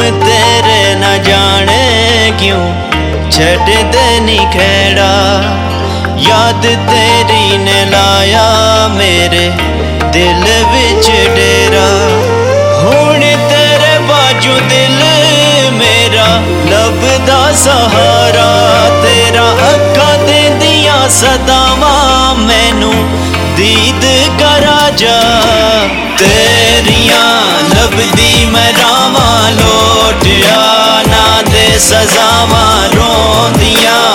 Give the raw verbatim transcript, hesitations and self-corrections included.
तेरे न जाने क्यों छड्डदे नी खेड़ा। याद तेरी ने लाया मेरे दिल विच डेरा। हुण तेरे बाजू दिल मेरा लभदा सहारा। तेरा अक्खां देंदियां सदावां मैनू दीद करा जा। तेरियां लभदी मैं रावां लोटिया ना दे सजावां। रोंदियां